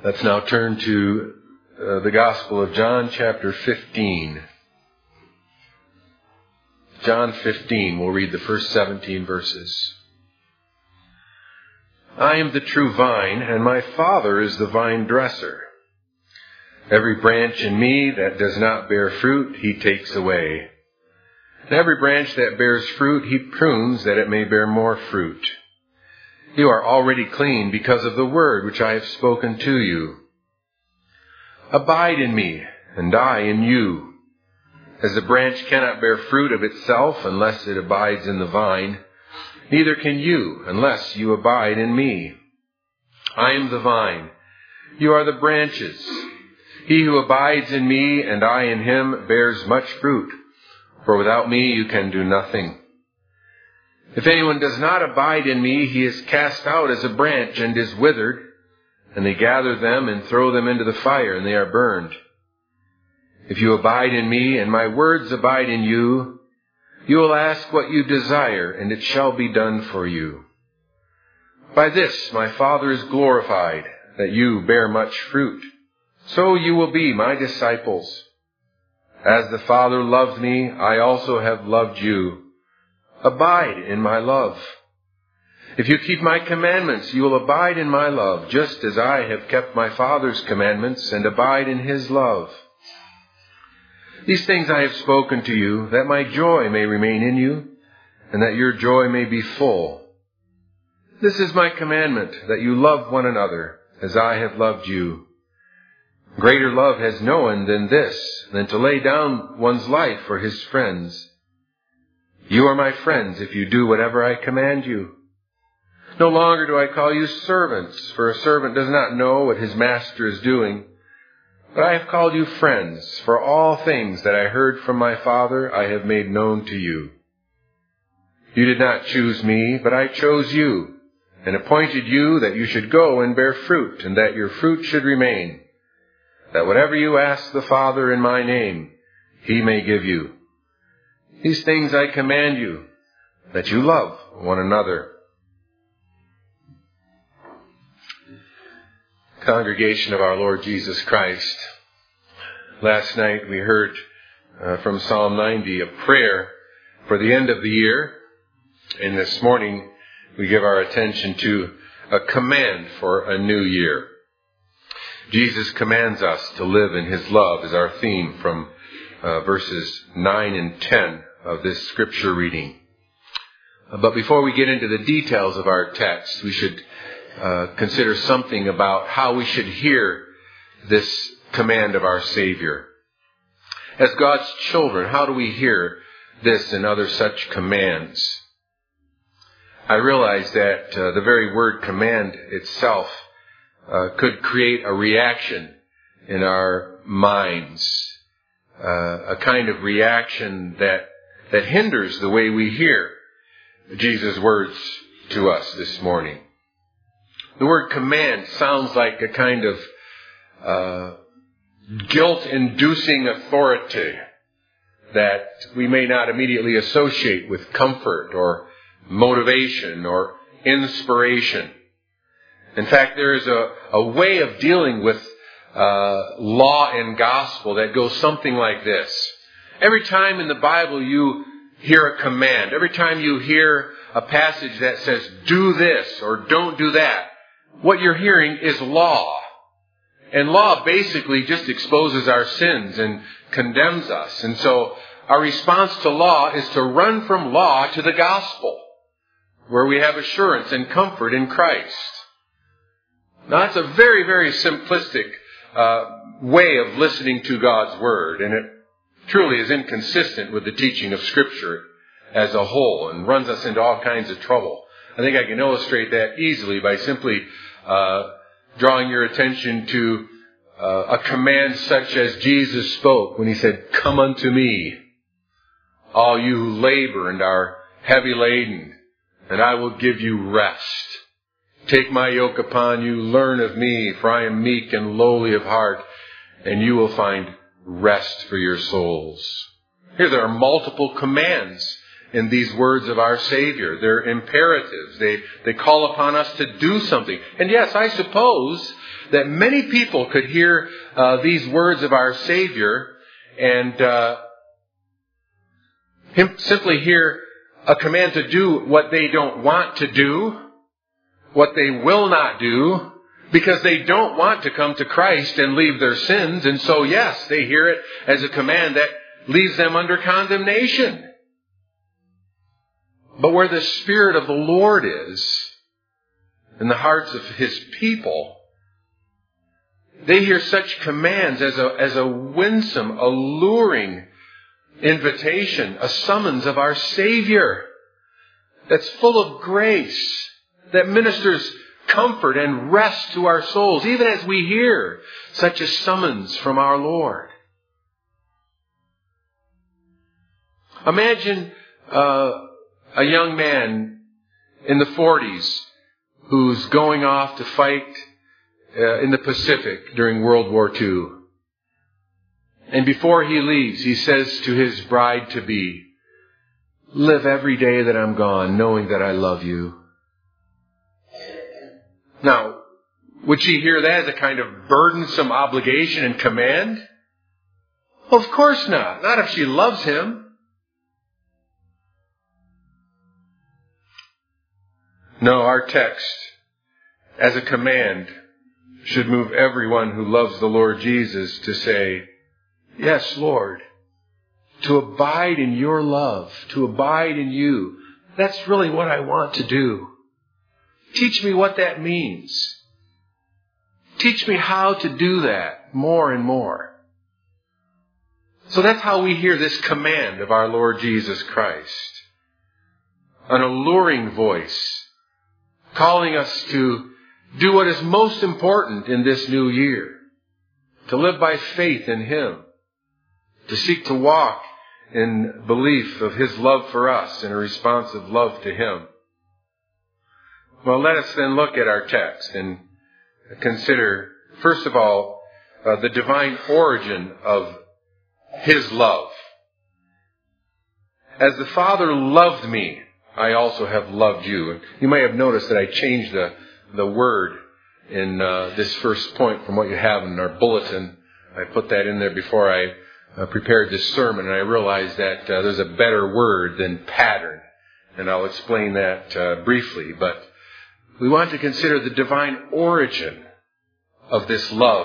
Let's now turn to the Gospel of John, chapter 15. John 15, we'll read the first 17 verses. I am the true vine, and my Father is the vine dresser. Every branch in me that does not bear fruit, he takes away. And every branch that bears fruit, he prunes that it may bear more fruit. You are already clean because of the word which I have spoken to you. Abide in me, and I in you. As the branch cannot bear fruit of itself unless it abides in the vine, neither can you unless you abide in me. I am the vine, you are the branches. He who abides in me and I in him bears much fruit, for without me you can do nothing. If anyone does not abide in me, he is cast out as a branch and is withered, and they gather them and throw them into the fire, and they are burned. If you abide in me, and my words abide in you, you will ask what you desire, and it shall be done for you. By this my Father is glorified, that you bear much fruit. So you will be my disciples. As the Father loved me, I also have loved you. Abide in my love. If you keep my commandments, you will abide in my love, just as I have kept my Father's commandments and abide in his love. These things I have spoken to you, that my joy may remain in you, and that your joy may be full. This is my commandment, that you love one another, as I have loved you. Greater love has no one than this, than to lay down one's life for his friends. You are my friends if you do whatever I command you. No longer do I call you servants, for a servant does not know what his master is doing. But I have called you friends, for all things that I heard from my Father I have made known to you. You did not choose me, but I chose you, and appointed you that you should go and bear fruit, and that your fruit should remain, that whatever you ask the Father in my name, he may give you. These things I command you, that you love one another. Congregation of our Lord Jesus Christ, last night we heard from Psalm 90 a prayer for the end of the year, and this morning we give our attention to a command for a new year. Jesus commands us to live in his love is our theme from verses 9 and 10 of this scripture reading. But before we get into the details of our text, we should consider something about how we should hear this command of our Savior. As God's children, how do we hear this and other such commands? I realize that the very word command itself could create a reaction in our minds, a kind of reaction that hinders the way we hear Jesus' words to us this morning. The word command sounds like a kind of guilt-inducing authority that we may not immediately associate with comfort or motivation or inspiration. In fact, there is a way of dealing with law and gospel that goes something like this. Every time in the Bible you hear a command, every time you hear a passage that says, do this or don't do that, what you're hearing is law. And law basically just exposes our sins and condemns us. And so our response to law is to run from law to the gospel, where we have assurance and comfort in Christ. Now that's a very, very simplistic way of listening to God's Word, and it truly is inconsistent with the teaching of Scripture as a whole and runs us into all kinds of trouble. I think I can illustrate that easily by simply drawing your attention to a command such as Jesus spoke when he said, "Come unto me, all you who labor and are heavy laden, and I will give you rest. Take my yoke upon you, learn of me, for I am meek and lowly of heart, and you will find rest for your souls." Here there are multiple commands in these words of our Savior. They're imperatives. They call upon us to do something. And yes, I suppose that many people could hear these words of our Savior and simply hear a command to do what they don't want to do, what they will not do, because they don't want to come to Christ and leave their sins. And so, yes, they hear it as a command that leaves them under condemnation. But where the Spirit of the Lord is, in the hearts of His people, they hear such commands as a winsome, alluring invitation, a summons of our Savior that's full of grace, that ministers comfort and rest to our souls, even as we hear such a summons from our Lord. Imagine a young man in the 40s who's going off to fight in the Pacific during World War II. And before he leaves, he says to his bride-to-be, "Live every day that I'm gone, knowing that I love you." Now, would she hear that as a kind of burdensome obligation and command? Well, of course not. Not if she loves him. No, our text, as a command, should move everyone who loves the Lord Jesus to say, "Yes, Lord," to abide in your love, to abide in you. That's really what I want to do. Teach me what that means. Teach me how to do that more and more. So that's how we hear this command of our Lord Jesus Christ. An alluring voice calling us to do what is most important in this new year. To live by faith in Him. To seek to walk in belief of His love for us and a responsive love to Him. Well, let us then look at our text and consider, first of all, the divine origin of His love. As the Father loved me, I also have loved you. You may have noticed that I changed the word in this first point from what you have in our bulletin. I put that in there before I prepared this sermon, and I realized that there's a better word than pattern. And I'll explain that briefly. But we want to consider the divine origin of this love.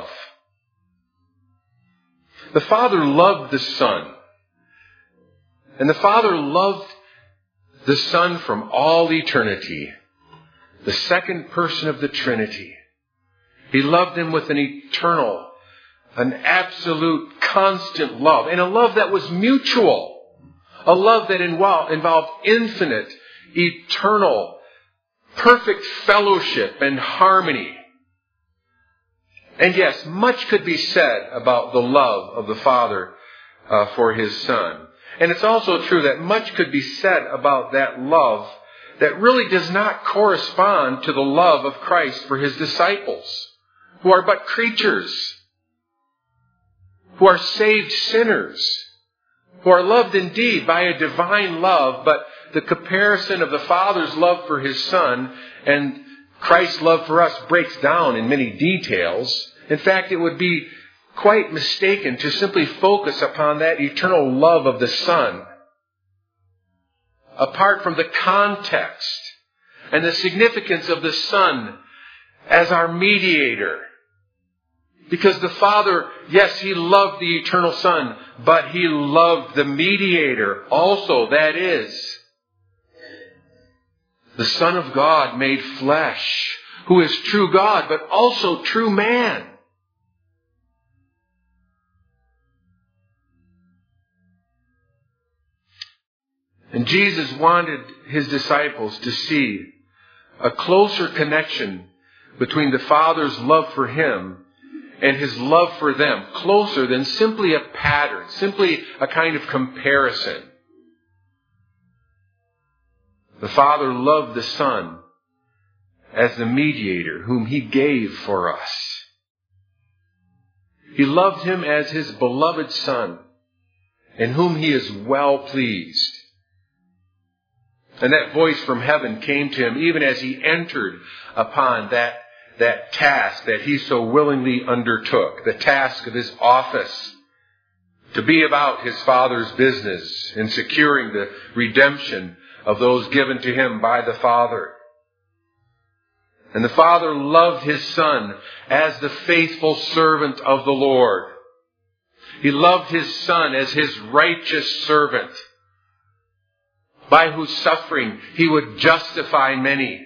The Father loved the Son. And the Father loved the Son from all eternity. The second person of the Trinity. He loved Him with an eternal, an absolute, constant love. And a love that was mutual. A love that involved infinite, eternal, perfect fellowship and harmony. And yes, much could be said about the love of the Father for His Son. And it's also true that much could be said about that love that really does not correspond to the love of Christ for His disciples, who are but creatures, who are saved sinners, who are loved indeed by a divine love, but the comparison of the Father's love for His Son and Christ's love for us breaks down in many details. In fact, it would be quite mistaken to simply focus upon that eternal love of the Son, apart from the context and the significance of the Son as our mediator. Because the Father, yes, He loved the eternal Son, but He loved the mediator also, that is, the Son of God made flesh, who is true God, but also true man. And Jesus wanted His disciples to see a closer connection between the Father's love for Him and His love for them, closer than simply a pattern, simply a kind of comparison. The Father loved the Son as the mediator whom He gave for us. He loved Him as His beloved Son, in whom He is well pleased. And that voice from heaven came to him even as he entered upon that task that he so willingly undertook, the task of his office, to be about his Father's business in securing the redemption of those given to him by the Father. And the Father loved his Son as the faithful servant of the Lord. He loved his Son as his righteous servant, by whose suffering he would justify many.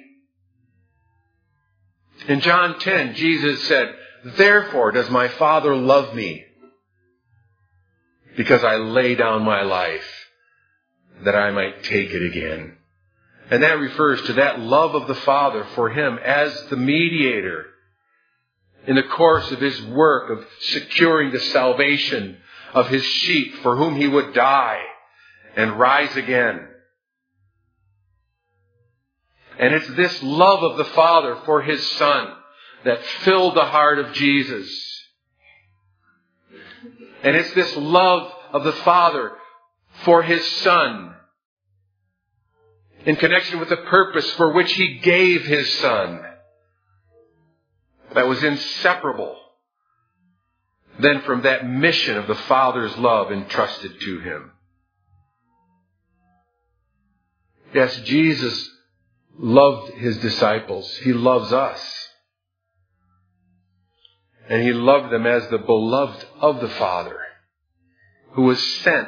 In John 10, Jesus said, "Therefore does my Father love me, because I lay down my life, that I might take it again." And that refers to that love of the Father for him as the mediator in the course of his work of securing the salvation of his sheep for whom he would die and rise again. And it's this love of the Father for his Son that filled the heart of Jesus. And it's this love of the Father for his Son in connection with the purpose for which he gave his Son that was inseparable then from that mission of the Father's love entrusted to him. Yes, Jesus loved his disciples. He loves us. And he loved them as the beloved of the Father, who was sent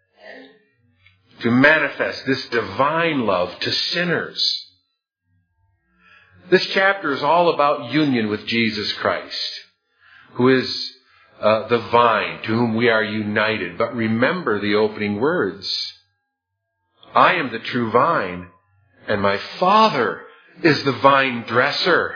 to manifest this divine love to sinners. This chapter is all about union with Jesus Christ, who is the vine to whom we are united. But remember the opening words. I am the true vine, and my Father is the vine dresser.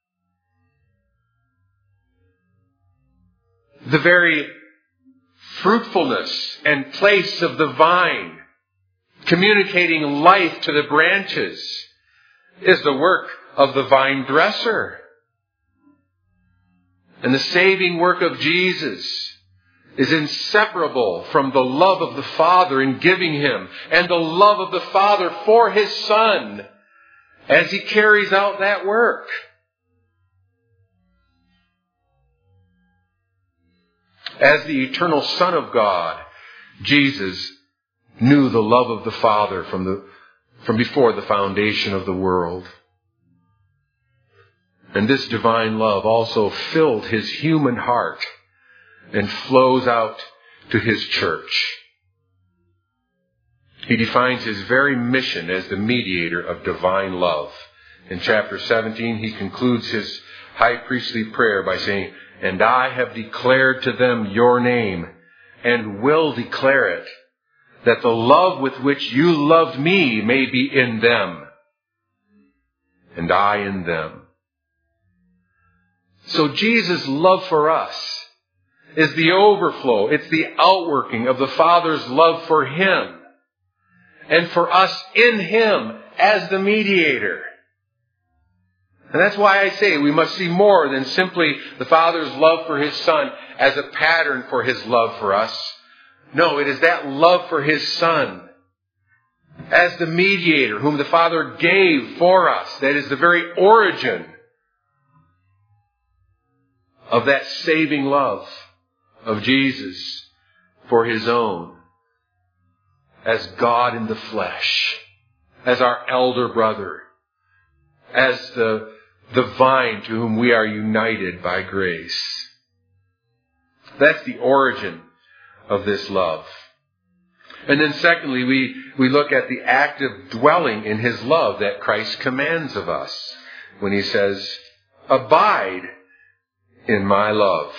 The very fruitfulness and place of the vine, communicating life to the branches, is the work of the vine dresser. And the saving work of Jesus is inseparable from the love of the Father in giving him, and the love of the Father for his Son as he carries out that work. As the eternal Son of God, Jesus knew the love of the Father from before the foundation of the world. And this divine love also filled his human heart and flows out to his church. He defines his very mission as the mediator of divine love. In chapter 17, he concludes his high priestly prayer by saying, "And I have declared to them your name, and will declare it, that the love with which you loved me may be in them, and I in them." So Jesus' love for us is the overflow, it's the outworking of the Father's love for him, and for us in him as the mediator. And that's why I say we must see more than simply the Father's love for his Son as a pattern for his love for us. No, it is that love for his Son as the mediator whom the Father gave for us that is the very origin of that saving love of Jesus for his own, as God in the flesh, as our elder brother, as the vine to whom we are united by grace. That's the origin of this love. And then secondly, we look at the active dwelling in his love that Christ commands of us when he says, "Abide in my love."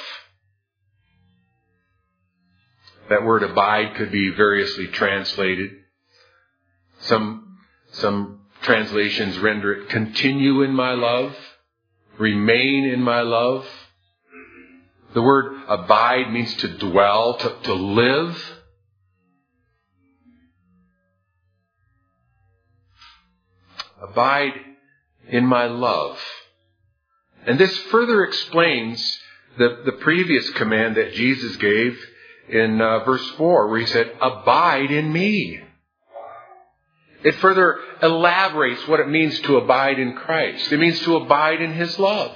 That word abide could be variously translated. Some translations render it continue in my love, remain in my love. The word abide means to dwell, to live. Abide in my love. And this further explains the previous command that Jesus gave in verse 4, where he said, "Abide in me." It further elaborates what it means to abide in Christ. It means to abide in His love.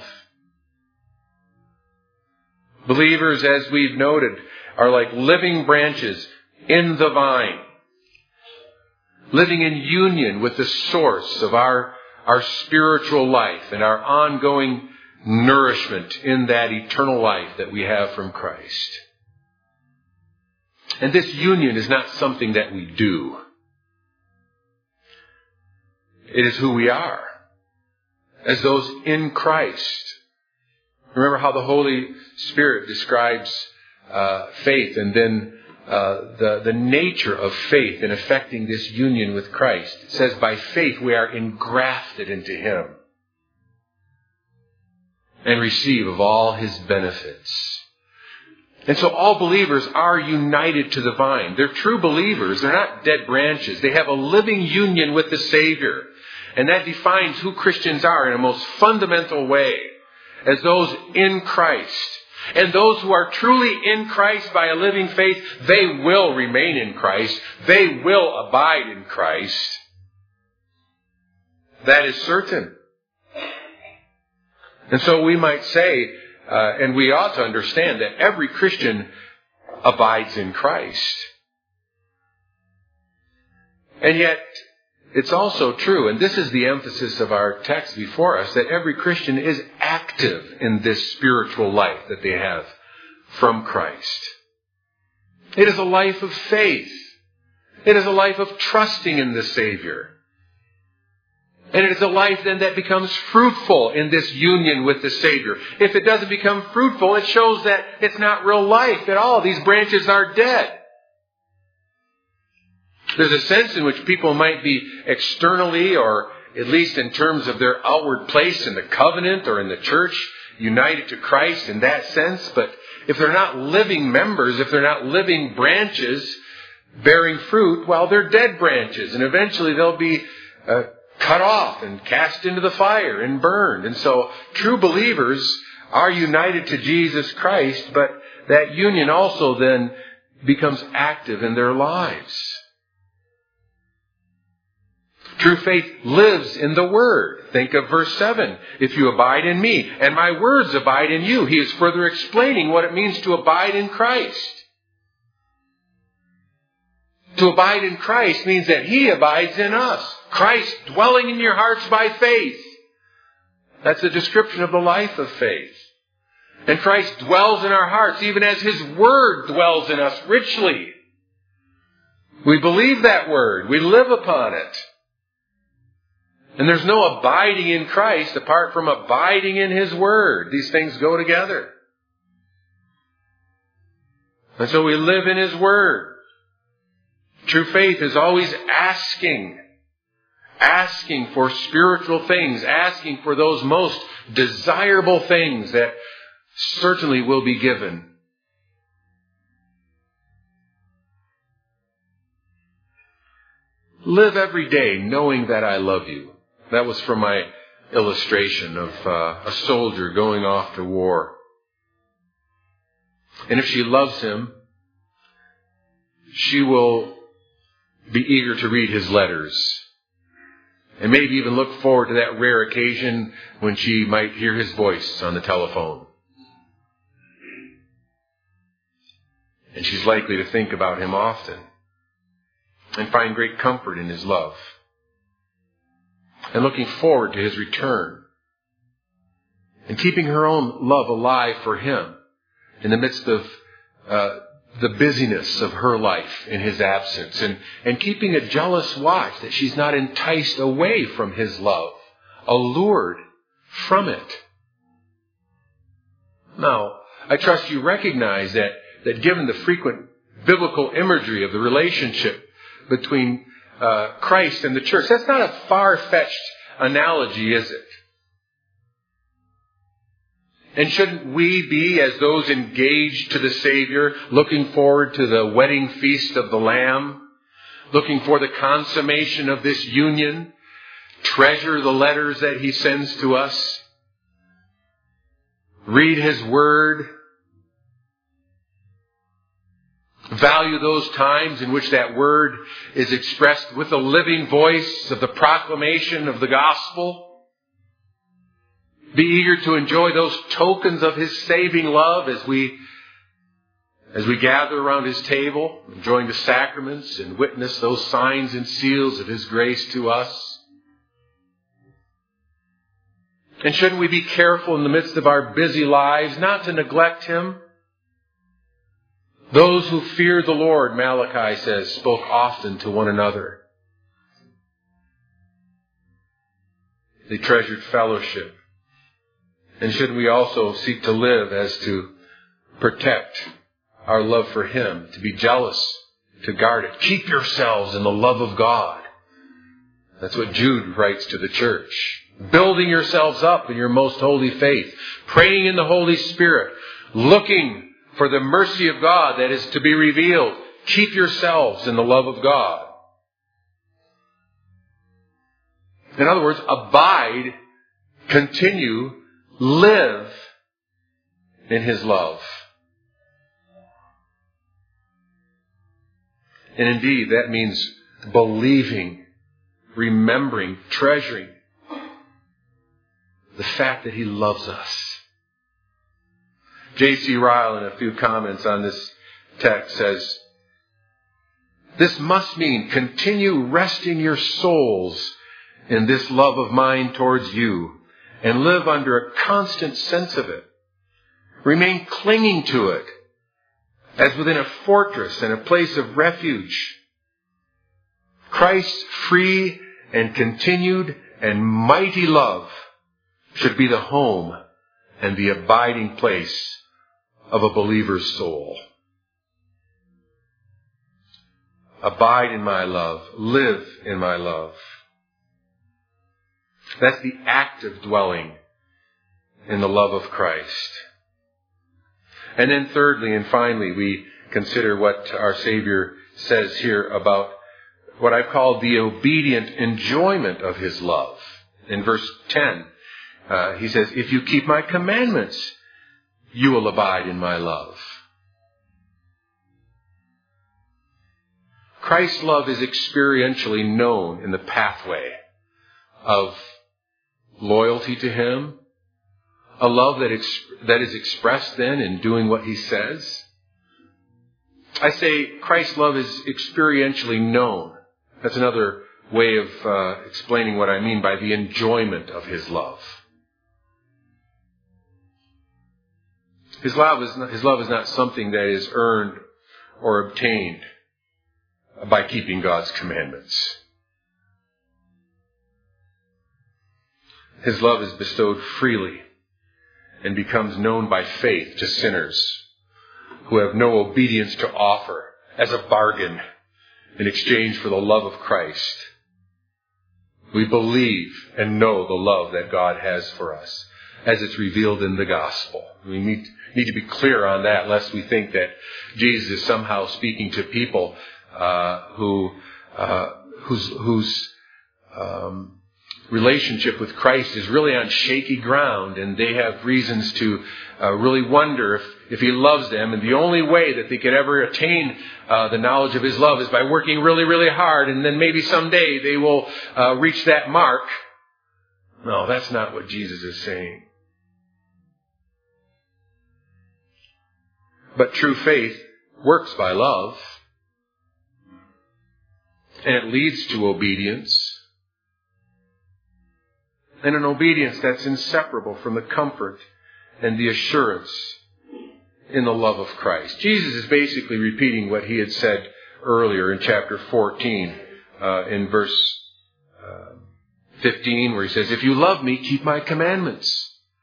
Believers, as we've noted, are like living branches in the vine, living in union with the source of our spiritual life and our ongoing nourishment in that eternal life that we have from Christ. And this union is not something that we do. It is who we are, as those in Christ. Remember how the Holy Spirit describes faith, and then the nature of faith in effecting this union with Christ. It says, by faith we are engrafted into Him and receive of all His benefits. And so all believers are united to the vine. They're true believers. They're not dead branches. They have a living union with the Savior. And that defines who Christians are in a most fundamental way, as those in Christ. And those who are truly in Christ by a living faith, they will remain in Christ. They will abide in Christ. That is certain. And so we might say, and we ought to understand, that every Christian abides in Christ. And yet, it's also true, and this is the emphasis of our text before us, that every Christian is active in this spiritual life that they have from Christ. It is a life of faith. It is a life of trusting in the Savior. And it is a life then that becomes fruitful in this union with the Savior. If it doesn't become fruitful, it shows that it's not real life at all. These branches are dead. There's a sense in which people might be externally, or at least in terms of their outward place in the covenant or in the church, united to Christ in that sense. But if they're not living members, if they're not living branches bearing fruit, well, they're dead branches. And eventually they'll be cut off and cast into the fire and burned. And so true believers are united to Jesus Christ, but that union also then becomes active in their lives. True faith lives in the Word. Think of verse 7. If you abide in me, and my words abide in you. He is further explaining what it means to abide in Christ. To abide in Christ means that He abides in us. Christ dwelling in your hearts by faith. That's a description of the life of faith. And Christ dwells in our hearts, even as His Word dwells in us richly. We believe that Word. We live upon it. And there's no abiding in Christ apart from abiding in His Word. These things go together. And so we live in His Word. True faith is always asking for spiritual things, asking for those most desirable things that certainly will be given. Live every day knowing that I love you. That was from my illustration of a soldier going off to war. And if she loves him, she will be eager to read his letters. And maybe even look forward to that rare occasion when she might hear his voice on the telephone. And she's likely to think about him often and find great comfort in his love. And looking forward to his return. And keeping her own love alive for him in the midst of the busyness of her life in his absence. And keeping a jealous watch that she's not enticed away from his love, allured from it. Now, I trust you recognize that given the frequent biblical imagery of the relationship between Christ and the church, that's not a far-fetched analogy, is it? And shouldn't we be, as those engaged to the Savior, looking forward to the wedding feast of the Lamb, looking for the consummation of this union, treasure the letters that He sends to us, read His Word, Value those times in which that word is expressed with the living voice of the proclamation of the gospel. Be eager to enjoy those tokens of His saving love as we gather around His table, enjoying the sacraments and witness those signs and seals of His grace to us. And shouldn't we be careful in the midst of our busy lives not to neglect Him? Those who feared the Lord, Malachi says, spoke often to one another. They treasured fellowship. And shouldn't we also seek to live as to protect our love for Him, to be jealous, to guard it? Keep yourselves in the love of God. That's what Jude writes to the church. Building yourselves up in your most holy faith, praying in the Holy Spirit, looking for the mercy of God that is to be revealed. Keep yourselves in the love of God. In other words, abide, continue, live in His love. And indeed, that means believing, remembering, treasuring the fact that He loves us. J.C. Ryle, in a few comments on this text, says, this must mean continue resting your souls in this love of mine towards you and live under a constant sense of it. Remain clinging to it as within a fortress and a place of refuge. Christ's free and continued and mighty love should be the home and the abiding place of a believer's soul. Abide in my love. Live in my love. That's the active dwelling in the love of Christ. And then thirdly and finally, we consider what our Savior says here about what I've called the obedient enjoyment of His love. In verse 10, He says, if you keep my commandments, you will abide in my love. Christ's love is experientially known in the pathway of loyalty to Him, a love that is expressed then in doing what He says. I say Christ's love is experientially known. That's another way of explaining what I mean by the enjoyment of His love. His love is not something that is earned or obtained by keeping God's commandments. His love is bestowed freely and becomes known by faith to sinners who have no obedience to offer as a bargain in exchange for the love of Christ. We believe and know the love that God has for us as it's revealed in the gospel. We need to be clear on that, lest we think that Jesus is somehow speaking to people whose relationship with Christ is really on shaky ground, and they have reasons to really wonder if He loves them, and the only way that they could ever attain the knowledge of His love is by working really, really hard, and then maybe someday they will reach that mark. No, that's not what Jesus is saying. But true faith works by love, and it leads to obedience. And an obedience that's inseparable from the comfort and the assurance in the love of Christ. Jesus is basically repeating what He had said earlier in chapter 14, in verse 15, where He says, if you love me, keep my commandments.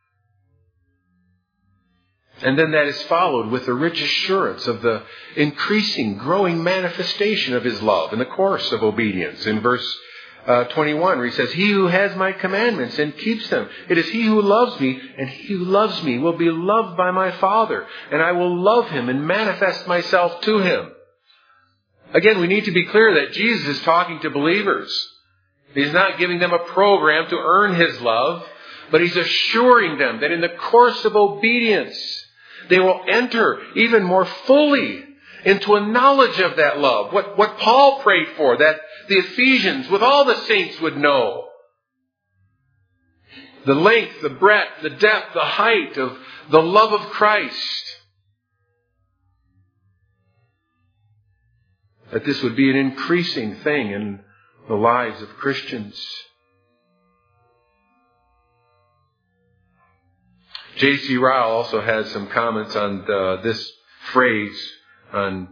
And then that is followed with the rich assurance of the increasing, growing manifestation of His love in the course of obedience. In verse 21, where He says, he who has my commandments and keeps them, it is he who loves me, and he who loves me will be loved by my Father, and I will love him and manifest myself to him. Again, we need to be clear that Jesus is talking to believers. He's not giving them a program to earn His love, but He's assuring them that in the course of obedience, they will enter even more fully into a knowledge of that love. What Paul prayed for, that the Ephesians, with all the saints, would know. The length, the breadth, the depth, the height of the love of Christ. That this would be an increasing thing in the lives of Christians. J.C. Ryle also has some comments on this phrase, on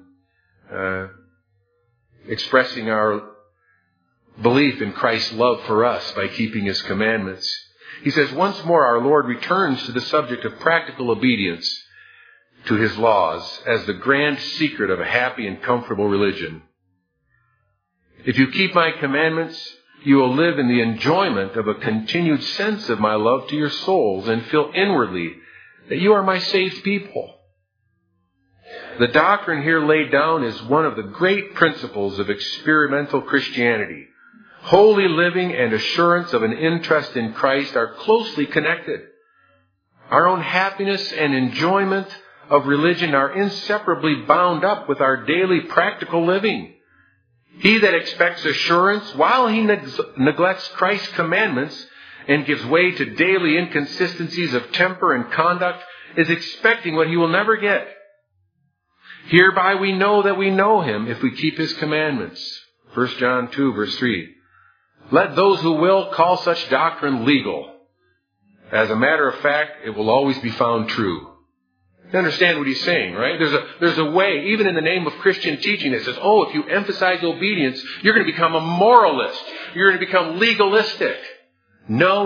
expressing our belief in Christ's love for us by keeping His commandments. He says, once more our Lord returns to the subject of practical obedience to His laws as the grand secret of a happy and comfortable religion. If you keep my commandments, you will live in the enjoyment of a continued sense of my love to your souls and feel inwardly that you are my saved people. The doctrine here laid down is one of the great principles of experimental Christianity. Holy living and assurance of an interest in Christ are closely connected. Our own happiness and enjoyment of religion are inseparably bound up with our daily practical living. He that expects assurance while he neglects Christ's commandments and gives way to daily inconsistencies of temper and conduct is expecting what he will never get. Hereby we know that we know Him if we keep His commandments. 1 John 2 verse 3. Let those who will call such doctrine legal. As a matter of fact, it will always be found true. You understand what he's saying, right? There's a way, even in the name of Christian teaching, that says, if you emphasize obedience, you're going to become a moralist. You're going to become legalistic. No.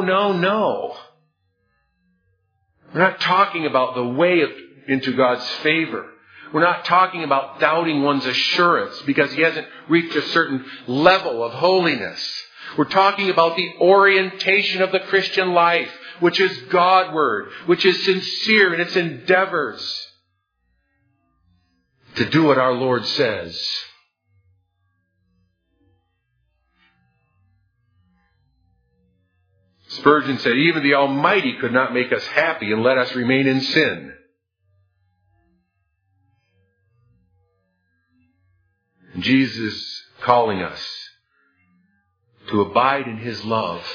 We're not talking about the way into God's favor. We're not talking about doubting one's assurance because he hasn't reached a certain level of holiness. We're talking about the orientation of the Christian life, which is Godward, which is sincere in its endeavors to do what our Lord says. Spurgeon said, even the Almighty could not make us happy and let us remain in sin. And Jesus is calling us to abide in His love,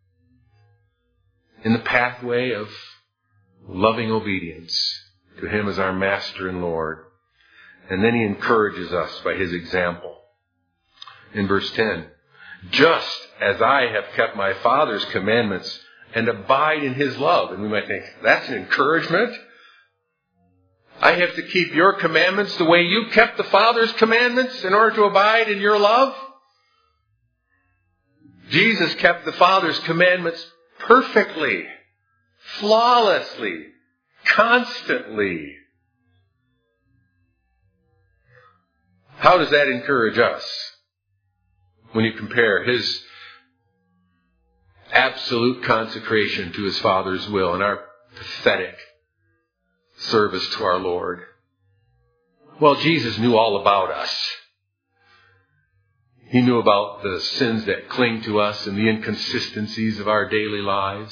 in the pathway of loving obedience to Him as our Master and Lord. And then He encourages us by His example. In verse 10, just as I have kept my Father's commandments and abide in His love. And we might think, that's an encouragement? I have to keep your commandments the way you kept the Father's commandments in order to abide in your love? Jesus kept the Father's commandments perfectly, flawlessly, constantly. How does that encourage us when you compare His absolute consecration to His Father's will and our pathetic service to our Lord? Well, Jesus knew all about us. He knew about the sins that cling to us and the inconsistencies of our daily lives.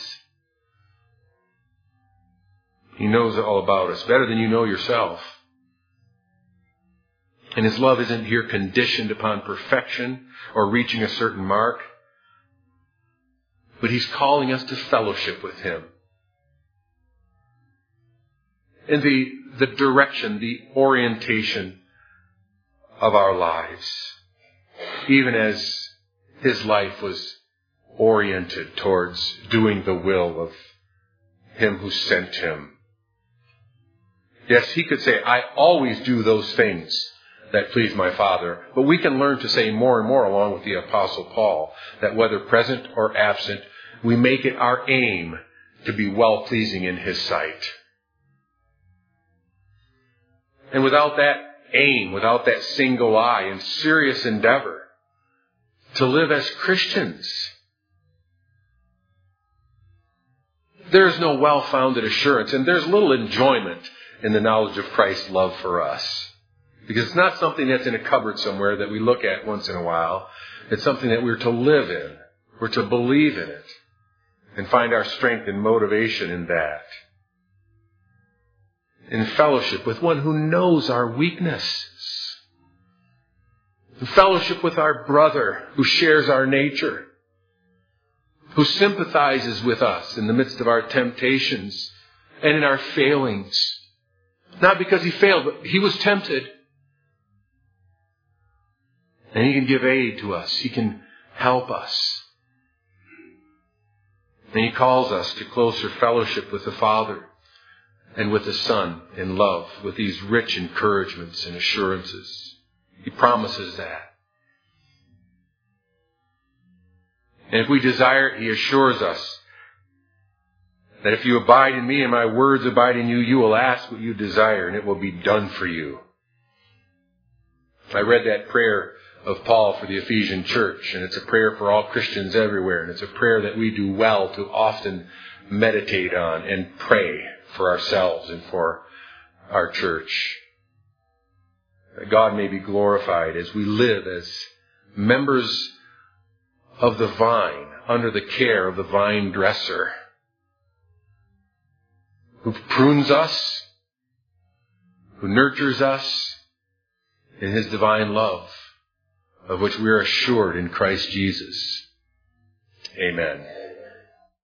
He knows all about us better than you know yourself. And His love isn't here conditioned upon perfection or reaching a certain mark. But He's calling us to fellowship with Him. In the direction, the orientation of our lives. Even as His life was oriented towards doing the will of Him who sent Him. Yes, He could say, I always do those things that please my Father. But we can learn to say more and more, along with the Apostle Paul, that whether present or absent, we make it our aim to be well-pleasing in His sight. And without that aim, without that single eye and serious endeavor to live as Christians, there's no well-founded assurance, and there's little enjoyment in the knowledge of Christ's love for us. Because it's not something that's in a cupboard somewhere that we look at once in a while. It's something that we're to live in. We're to believe in it and find our strength and motivation in that. in fellowship with one who knows our weaknesses, in fellowship with our brother who shares our nature, who sympathizes with us in the midst of our temptations and in our failings. Not because he failed, but he was tempted. And he can give aid to us. He can help us. And he calls us to closer fellowship with the Father and with the Son in love, with these rich encouragements and assurances. He promises that. And if we desire it, he assures us that if you abide in me and my words abide in you, you will ask what you desire and it will be done for you. I read that prayer of Paul for the Ephesian church, and it's a prayer for all Christians everywhere, and it's a prayer that we do well to often meditate on and pray for ourselves and for our church. That God may be glorified as we live as members of the vine, under the care of the vine dresser, who prunes us, who nurtures us in his divine love, of which we are assured in Christ Jesus. Amen.